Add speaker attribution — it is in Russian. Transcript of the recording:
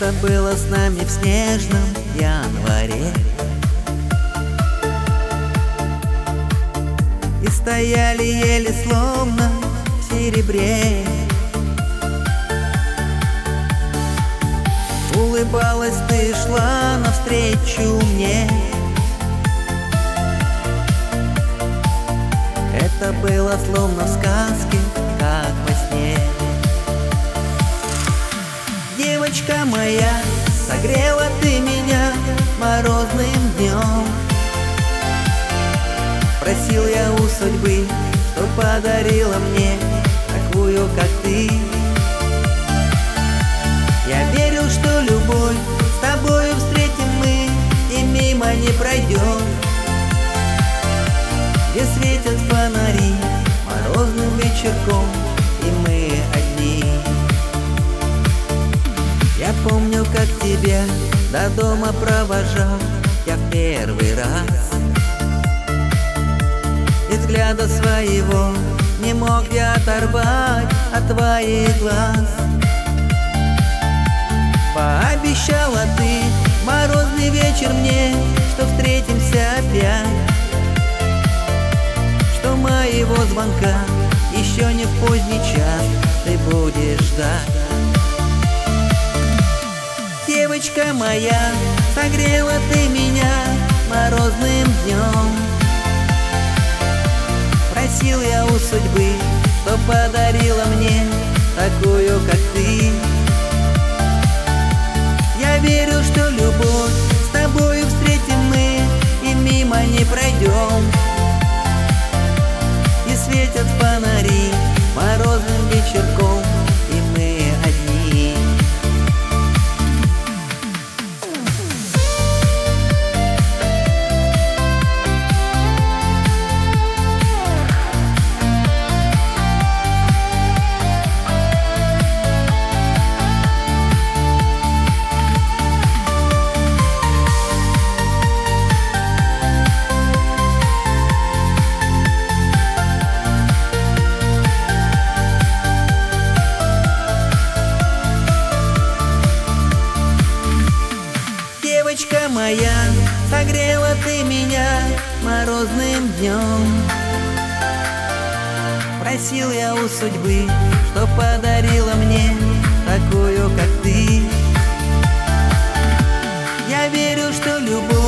Speaker 1: Это было с нами в снежном январе. И стояли еле словно в серебре. Улыбалась ты, шла навстречу мне. Это было словно в сказке, как во сне. Девочка моя, согрела ты меня морозным днем. Просил я у судьбы, что подарила мне такую, как ты. Я верил, что любовь с тобою встретим мы и мимо не пройдем. Где светят фонари морозным вечерком, и мы одни. Я помню, как тебя до дома провожал я в первый раз. И взгляда своего не мог я оторвать от твоих глаз. Пообещала ты морозный вечер мне, что встретимся опять, что моего звонка еще не в поздний час ты будешь ждать. Девочка моя, согрела ты меня морозным днем. Просил я у судьбы, что подарила мне такую, как ты. Я верю, что любовь с тобою встретим мы и мимо не пройдем. И светят фонари морозным вечерком, и мы одни. Девочка моя, согрела ты меня морозным днем. Просил я у судьбы, что подарила мне такую, как ты. Я верю, что любовь